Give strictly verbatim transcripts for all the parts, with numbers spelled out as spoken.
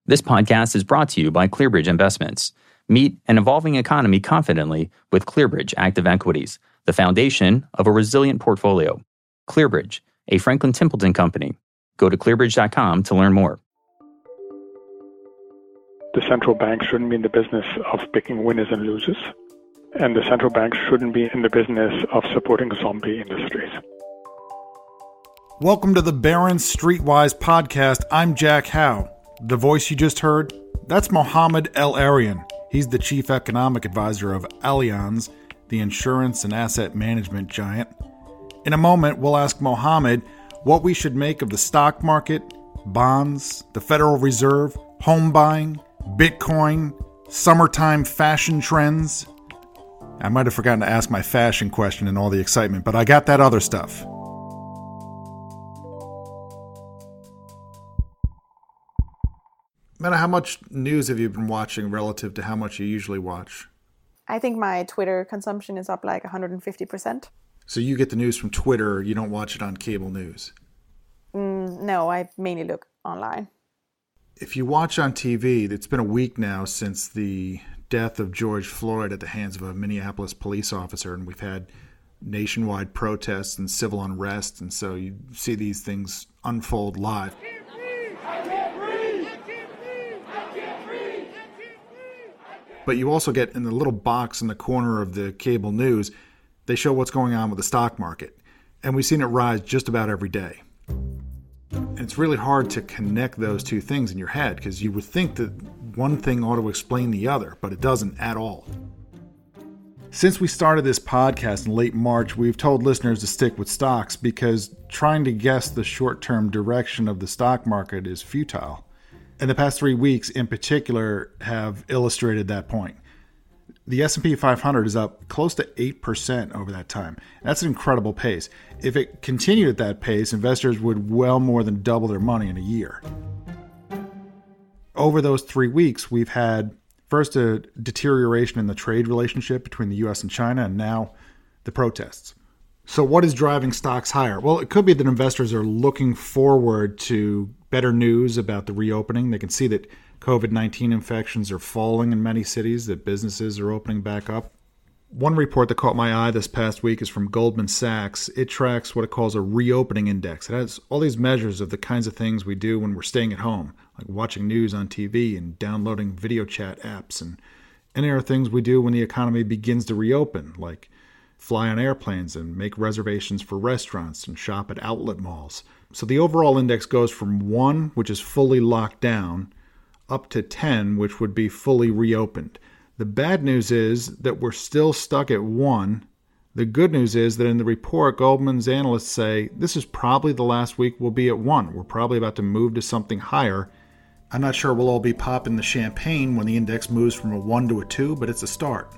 This podcast is brought to you by ClearBridge Investments. Meet an evolving economy confidently with ClearBridge Active Equities, the foundation of a resilient portfolio. ClearBridge, a Franklin Templeton company. Go to clearbridge dot com to learn more. The central bank shouldn't be in the business of picking winners and losers, and the central bank shouldn't be in the business of supporting zombie industries. Welcome to the Barron's Streetwise podcast. I'm Jack Howe. The voice you just heard, that's Mohamed El-Erian. He's the chief economic advisor of Allianz, the insurance and asset management giant. In a moment, we'll ask Mohamed what we should make of the stock market, bonds, the Federal Reserve, home buying, Bitcoin, summertime fashion trends. I might have forgotten to ask my fashion question in all the excitement, but I got that other stuff. Meta, how much news have you been watching relative to how much you usually watch? I think my Twitter consumption is up like one hundred fifty percent. So you get the news from Twitter, you don't watch it on cable news? Mm, no, I mainly look online. If you watch on T V, it's been a week now since the death of George Floyd at the hands of a Minneapolis police officer, and we've had nationwide protests and civil unrest, and so you see these things unfold live. But you also get in the little box in the corner of the cable news, they show what's going on with the stock market. And we've seen it rise just about every day. And it's really hard to connect those two things in your head because you would think that one thing ought to explain the other, but it doesn't at all. Since we started this podcast in late March, we've told listeners to stick with stocks because trying to guess the short-term direction of the stock market is futile. And the past three weeks in particular have illustrated that point. The S and P five hundred is up close to eight percent over that time. That's an incredible pace. If it continued at that pace, investors would well more than double their money in a year. Over those three weeks, we've had first a deterioration in the trade relationship between the U S and China, and now the protests. So what is driving stocks higher? Well, it could be that investors are looking forward to better news about the reopening. They can see that covid nineteen infections are falling in many cities, that businesses are opening back up. One report that caught my eye this past week is from Goldman Sachs. It tracks what it calls a reopening index. It has all these measures of the kinds of things we do when we're staying at home, like watching news on T V and downloading video chat apps. And, and there are things we do when the economy begins to reopen, like fly on airplanes and make reservations for restaurants and shop at outlet malls. So the overall index goes from one, which is fully locked down, up to ten, which would be fully reopened. The bad news is that we're still stuck at one. The good news is that in the report, Goldman's analysts say this is probably the last week we'll be at one. We're probably about to move to something higher. I'm not sure we'll all be popping the champagne when the index moves from a one to a two, but it's a start.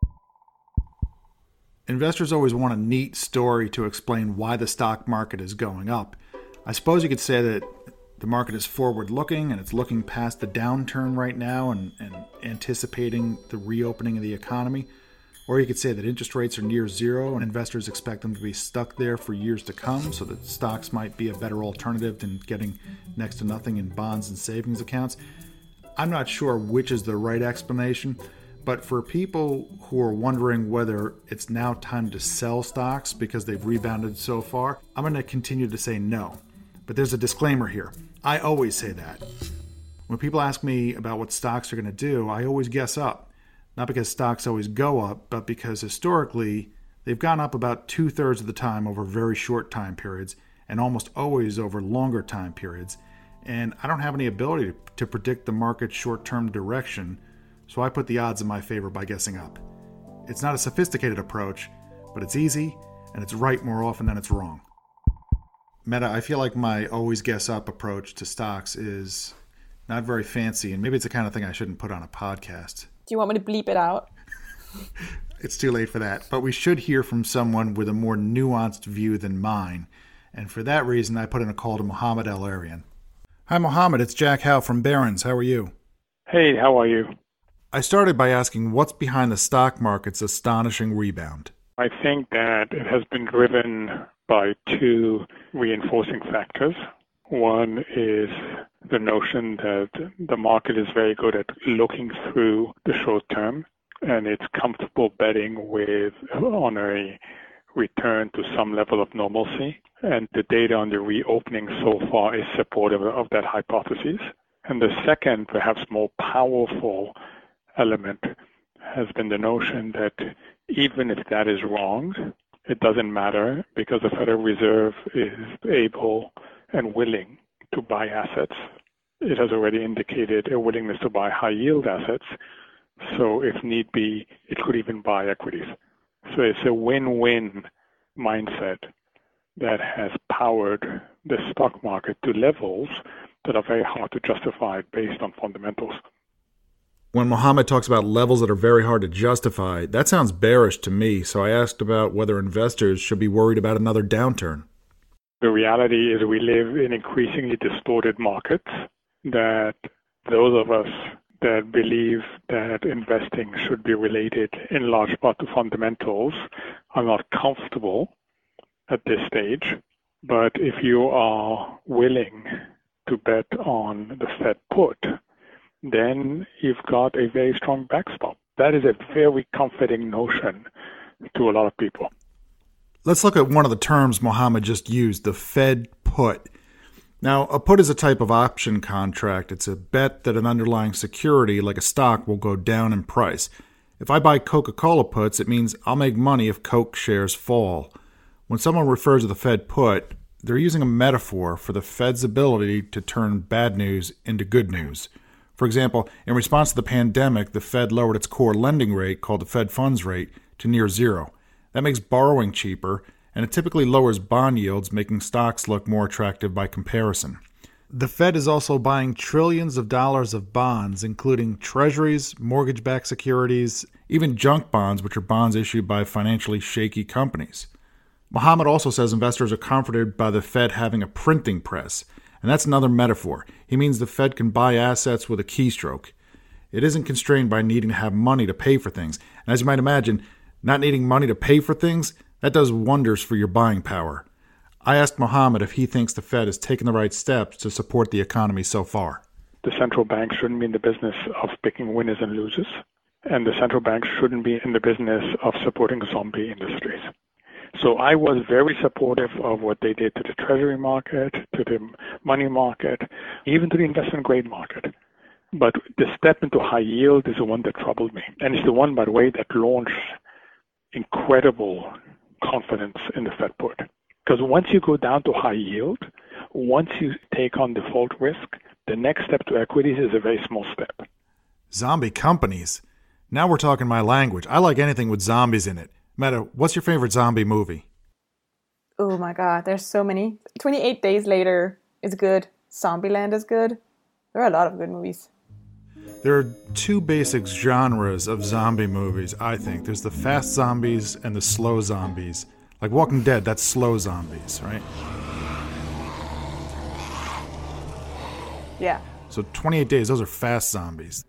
Investors always want a neat story to explain why the stock market is going up. I suppose you could say that the market is forward-looking and it's looking past the downturn right now and, and anticipating the reopening of the economy. Or you could say that interest rates are near zero and investors expect them to be stuck there for years to come, so that stocks might be a better alternative than getting next to nothing in bonds and savings accounts. I'm not sure which is the right explanation. But for people who are wondering whether it's now time to sell stocks because they've rebounded so far, I'm going to continue to say no. But there's a disclaimer here. I always say that. When people ask me about what stocks are going to do, I always guess up. Not because stocks always go up, but because historically they've gone up about two-thirds of the time over very short time periods and almost always over longer time periods. And I don't have any ability to predict the market's short-term direction, so I put the odds in my favor by guessing up. It's not a sophisticated approach, but it's easy, and it's right more often than it's wrong. Meta, I feel like my always guess up approach to stocks is not very fancy, and maybe it's the kind of thing I shouldn't put on a podcast. Do you want me to bleep it out? It's too late for that, but we should hear from someone with a more nuanced view than mine, and for that reason I put in a call to Mohamed El-Erian. Hi Mohamed, it's Jack Howe from Barron's. How are you? Hey, how are you? I started by asking what's behind the stock market's astonishing rebound. I think that it has been driven by two reinforcing factors. One is the notion that the market is very good at looking through the short term, and it's comfortable betting with on a return to some level of normalcy. And the data on the reopening so far is supportive of that hypothesis. And the second, perhaps more powerful element has been the notion that even if that is wrong, it doesn't matter because the Federal Reserve is able and willing to buy assets. It has already indicated a willingness to buy high yield assets. So if need be, it could even buy equities. So it's a win-win mindset that has powered the stock market to levels that are very hard to justify based on fundamentals. When Mohammed talks about levels that are very hard to justify, that sounds bearish to me. So I asked about whether investors should be worried about another downturn. The reality is we live in increasingly distorted markets, that those of us that believe that investing should be related in large part to fundamentals are not comfortable at this stage. But if you are willing to bet on the Fed put, then you've got a very strong backstop. That is a very comforting notion to a lot of people. Let's look at one of the terms Mohammed just used, the Fed put. Now, a put is a type of option contract. It's a bet that an underlying security, like a stock, will go down in price. If I buy Coca-Cola puts, it means I'll make money if Coke shares fall. When someone refers to the Fed put, they're using a metaphor for the Fed's ability to turn bad news into good news. For example, in response to the pandemic, the Fed lowered its core lending rate, called the Fed funds rate, to near zero. That makes borrowing cheaper, and it typically lowers bond yields, making stocks look more attractive by comparison. The Fed is also buying trillions of dollars of bonds, including treasuries, mortgage-backed securities, even junk bonds, which are bonds issued by financially shaky companies. Mohammed also says investors are comforted by the Fed having a printing press, and that's another metaphor. He means the Fed can buy assets with a keystroke. It isn't constrained by needing to have money to pay for things. And as you might imagine, not needing money to pay for things, that does wonders for your buying power. I asked Mohammed if he thinks the Fed has taken the right steps to support the economy so far. The central bank shouldn't be in the business of picking winners and losers, and the central bank shouldn't be in the business of supporting zombie industries. So I was very supportive of what they did to the treasury market, to the money market, even to the investment grade market. But the step into high yield is the one that troubled me. And it's the one, by the way, that launched incredible confidence in the Fed put. Because once you go down to high yield, once you take on default risk, the next step to equities is a very small step. Zombie companies. Now we're talking my language. I like anything with zombies in it. Meta, what's your favorite zombie movie? Oh my God, there's so many. twenty-eight Days Later is good. Zombieland is good. There are a lot of good movies. There are two basic genres of zombie movies, I think. There's the fast zombies and the slow zombies. Like Walking Dead, that's slow zombies, right? Yeah. So twenty-eight days, those are fast zombies.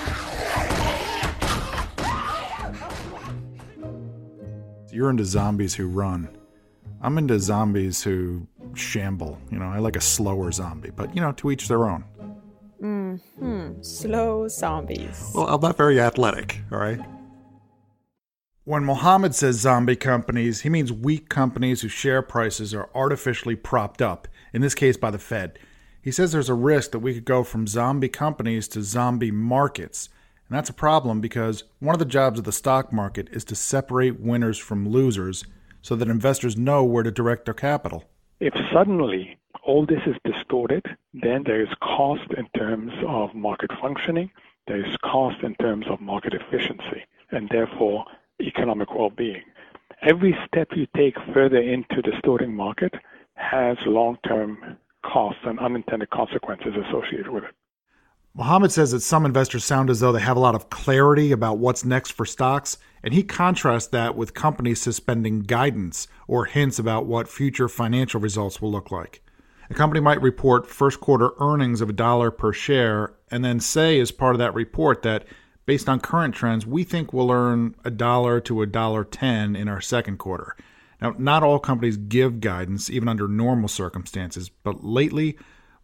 You're into zombies who run. I'm into zombies who shamble. You know, I like a slower zombie, but, you know, to each their own. Mm-hmm. Slow zombies. Well, I'm not very athletic, all right? When Mohammed says zombie companies, he means weak companies whose share prices are artificially propped up, in this case by the Fed. He says there's a risk that we could go from zombie companies to zombie markets. And that's a problem because one of the jobs of the stock market is to separate winners from losers so that investors know where to direct their capital. If suddenly all this is distorted, then there is cost in terms of market functioning, there is cost in terms of market efficiency, and therefore economic well-being. Every step you take further into the distorting market has long-term costs and unintended consequences associated with it. Mohammed says that some investors sound as though they have a lot of clarity about what's next for stocks, and he contrasts that with companies suspending guidance or hints about what future financial results will look like. A company might report first quarter earnings of a dollar per share and then say as part of that report that based on current trends, we think we'll earn a dollar to a dollar ten in our second quarter. Now, not all companies give guidance, even under normal circumstances, but lately,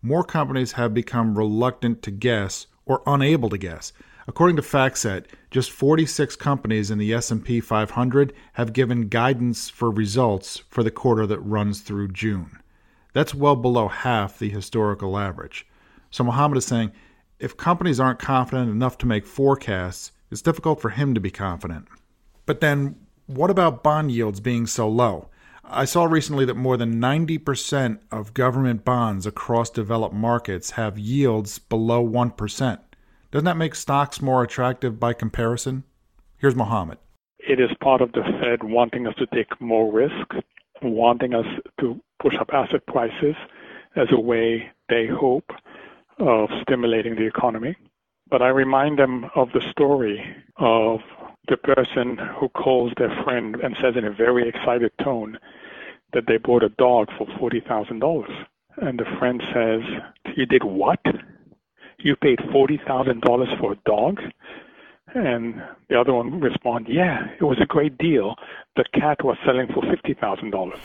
more companies have become reluctant to guess or unable to guess. According to FactSet, just forty-six companies in the S and P five hundred have given guidance for results for the quarter that runs through June. That's well below half the historical average. So Mohammed is saying, if companies aren't confident enough to make forecasts, it's difficult for him to be confident. But then, what about bond yields being so low? I saw recently that more than ninety percent of government bonds across developed markets have yields below one percent. Doesn't that make stocks more attractive by comparison? Here's Mohammed. It is part of the Fed wanting us to take more risk, wanting us to push up asset prices as a way, they hope, of stimulating the economy. But I remind them of the story of the person who calls their friend and says in a very excited tone that they bought a dog for forty thousand dollars. And the friend says, "You did what? You paid forty thousand dollars for a dog?" And the other one responds, "Yeah, it was a great deal. The cat was selling for fifty thousand dollars.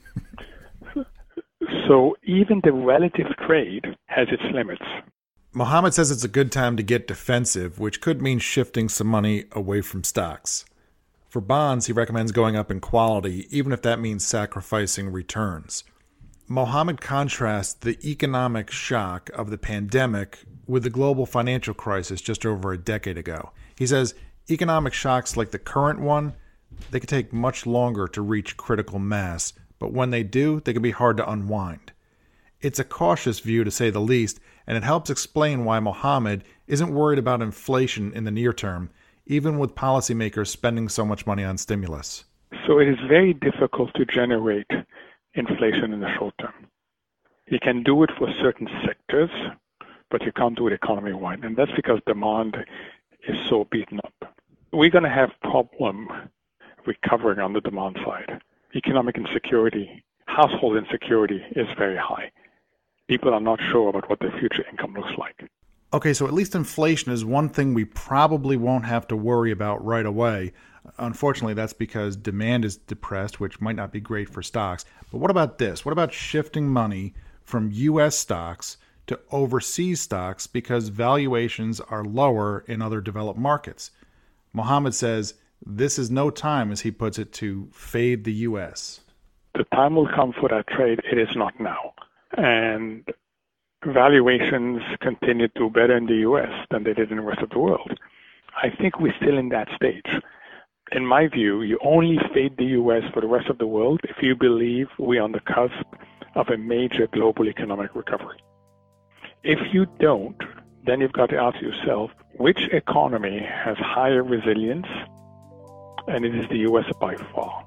So even the relative trade has its limits. Mohammed says it's a good time to get defensive, which could mean shifting some money away from stocks. For bonds, he recommends going up in quality, even if that means sacrificing returns. Mohammed contrasts the economic shock of the pandemic with the global financial crisis just over a decade ago. He says economic shocks like the current one, they can take much longer to reach critical mass, but when they do, they can be hard to unwind. It's a cautious view, to say the least, and it helps explain why Mohammed isn't worried about inflation in the near term, even with policymakers spending so much money on stimulus. So it is very difficult to generate inflation in the short term. You can do it for certain sectors, but you can't do it economy-wide, and that's because demand is so beaten up. We're going to have problem recovering on the demand side. Economic insecurity, household insecurity is very high. People are not sure about what their future income looks like. Okay, so at least inflation is one thing we probably won't have to worry about right away. Unfortunately, that's because demand is depressed, which might not be great for stocks. But what about this? What about shifting money from U S stocks to overseas stocks because valuations are lower in other developed markets? Mohammed says this is no time, as he puts it, to fade the U S. The time will come for that trade. It is not now. And valuations continue to do better in the U S than they did in the rest of the world. I think we're still in that stage. In my view, you only fade the U S for the rest of the world if you believe we're on the cusp of a major global economic recovery. If you don't, then you've got to ask yourself, which economy has higher resilience? And it is the U S by far.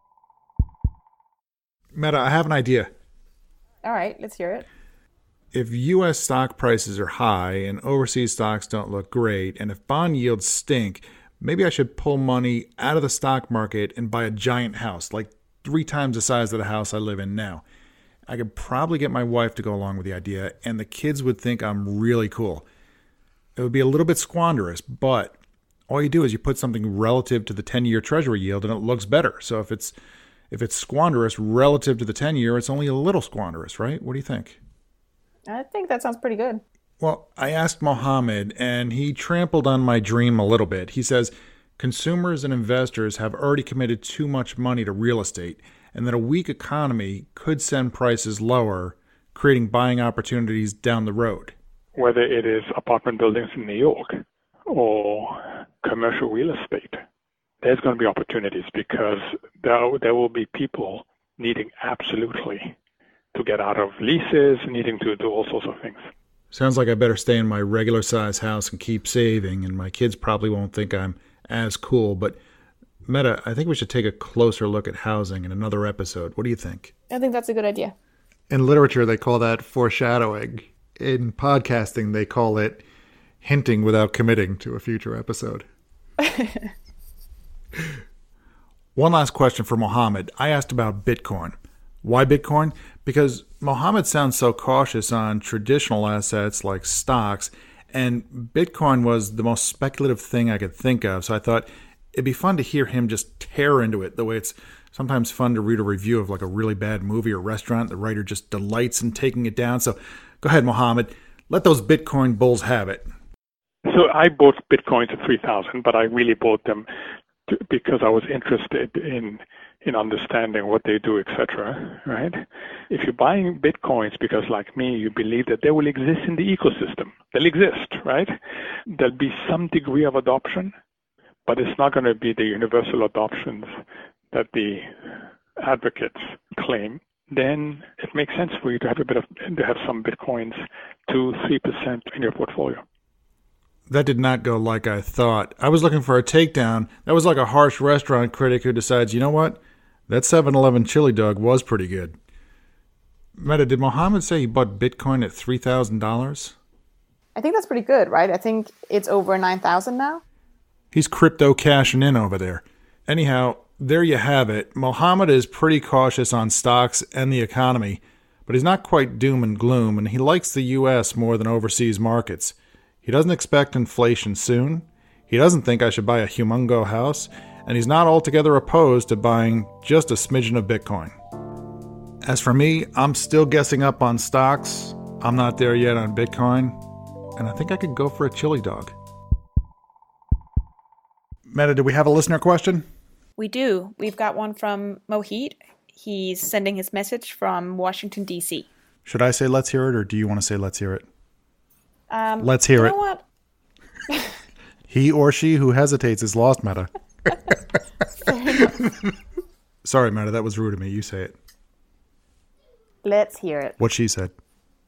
Meta, I have an idea. All right, let's hear it. If U S stock prices are high and overseas stocks don't look great, and if bond yields stink, maybe I should pull money out of the stock market and buy a giant house, like three times the size of the house I live in now. I could probably get my wife to go along with the idea, and the kids would think I'm really cool. It would be a little bit squanderous, but all you do is you put something relative to the ten-year Treasury yield, and it looks better. So if it's if it's squanderous relative to the ten-year, it's only a little squanderous, right? What do you think? I think that sounds pretty good. Well, I asked Mohammed, and he trampled on my dream a little bit. He says consumers and investors have already committed too much money to real estate, and that a weak economy could send prices lower, creating buying opportunities down the road. Whether it is apartment buildings in New York or commercial real estate, there's going to be opportunities because there, there will be people needing absolutely to get out of leases, needing to do all sorts of things. Sounds like I better stay in my regular size house and keep saving, and my kids probably won't think I'm as cool. But Meta, I think we should take a closer look at housing in another episode. What do you think? I think that's a good idea. In literature, they call that foreshadowing. In podcasting, they call it hinting without committing to a future episode. One last question for Mohammed. I asked about Bitcoin. Why Bitcoin? Because Mohammed sounds so cautious on traditional assets like stocks, and Bitcoin was the most speculative thing I could think of. So I thought it'd be fun to hear him just tear into it the way it's Sometimes fun to read a review of like a really bad movie or restaurant. The writer just delights in taking it down. So go ahead, Mohammed. Let those Bitcoin bulls have it. So I bought Bitcoins at three thousand, but I really bought them to, because I was interested in in understanding what they do, et cetera, right? If you're buying Bitcoins because, like me, you believe that they will exist in the ecosystem, they'll exist, right? There'll be some degree of adoption, but it's not going to be the universal adoptions that the advocates claim. Then it makes sense for you to have a bit of, to have some Bitcoins, two, three percent in your portfolio. That did not go like I thought. I was looking for a takedown. That was like a harsh restaurant critic who decides, you know what? That seven eleven chili dog was pretty good. Meta, did Mohammed say he bought Bitcoin at three thousand dollars? I think that's pretty good, right? I think it's over nine thousand now. He's crypto cashing in over there. Anyhow, there you have it. Mohammed is pretty cautious on stocks and the economy, but he's not quite doom and gloom, and he likes the U S more than overseas markets. He doesn't expect inflation soon. He doesn't think I should buy a humongo house, and he's not altogether opposed to buying just a smidgen of Bitcoin. As for me, I'm still guessing up on stocks. I'm not there yet on Bitcoin, and I think I could go for a chili dog. Meta, do we have a listener question? We do. We've got one from Mohit. He's sending his message from Washington, D C. Should I say let's hear it, or do you want to say let's hear it? Um, let's hear you it. Know what? He or she who hesitates is lost, Meta. Sorry, Meta, that was rude of me. You say it. Let's hear it. What she said.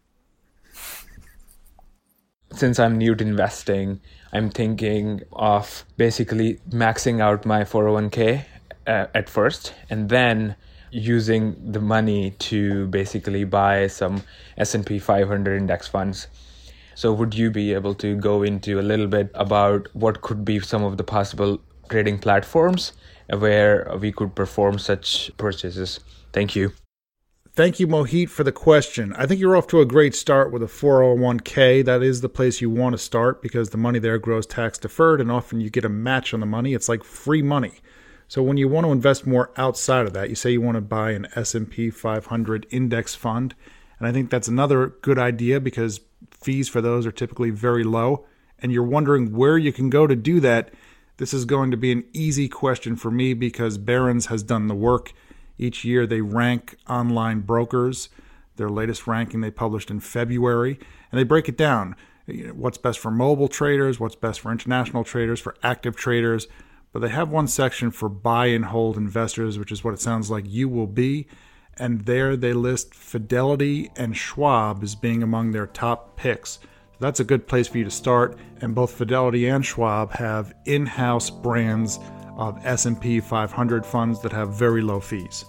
Since I'm new to investing, I'm thinking of basically maxing out my four oh one k uh, at first, and then using the money to basically buy some S and P five hundred index funds. So would you be able to go into a little bit about what could be some of the possible trading platforms where we could perform such purchases? Thank you. Thank you, Mohit, for the question. I think you're off to a great start with a four oh one k. That is the place you want to start because the money there grows tax deferred, and often you get a match on the money. It's like free money. So when you want to invest more outside of that, you say you want to buy an S and P five hundred index fund. And I think that's another good idea because fees for those are typically very low. And you're wondering where you can go to do that. This is going to be an easy question for me because Barron's has done the work. Each year they rank online brokers. Their latest ranking they published in February. And they break it down. You know, what's best for mobile traders, what's best for international traders, for active traders. But they have one section for buy and hold investors, which is what it sounds like you will be. And there they list Fidelity and Schwab as being among their top picks. So that's a good place for you to start. And both Fidelity and Schwab have in-house brands of S and P five hundred funds that have very low fees.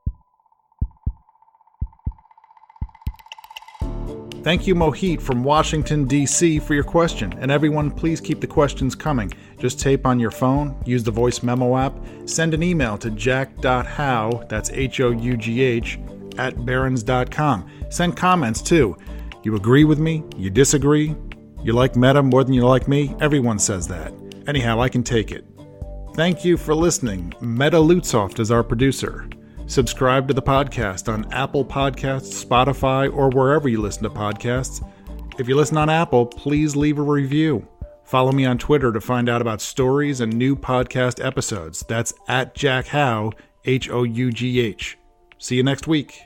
Thank you, Mohit from Washington, D C for your question. And everyone, please keep the questions coming. Just tape on your phone, use the voice memo app, send an email to jack dot hough, that's H O U G H, at barrons dot com. Send comments too. You agree with me? You disagree? You like Meta more than you like me? Everyone says that. Anyhow, I can take it. Thank you for listening. Meta Lutsoft is our producer. Subscribe to the podcast on Apple Podcasts, Spotify, or wherever you listen to podcasts. If you listen on Apple, please leave a review. Follow me on Twitter to find out about stories and new podcast episodes. That's at Jack Hough, H O U G H. See you next week.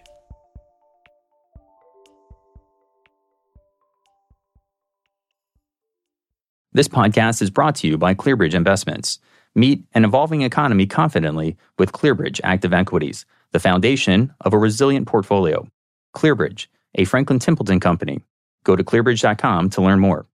This podcast is brought to you by ClearBridge Investments. Meet an evolving economy confidently with ClearBridge Active Equities, the foundation of a resilient portfolio. ClearBridge, a Franklin Templeton company. Go to clearbridge dot com to learn more.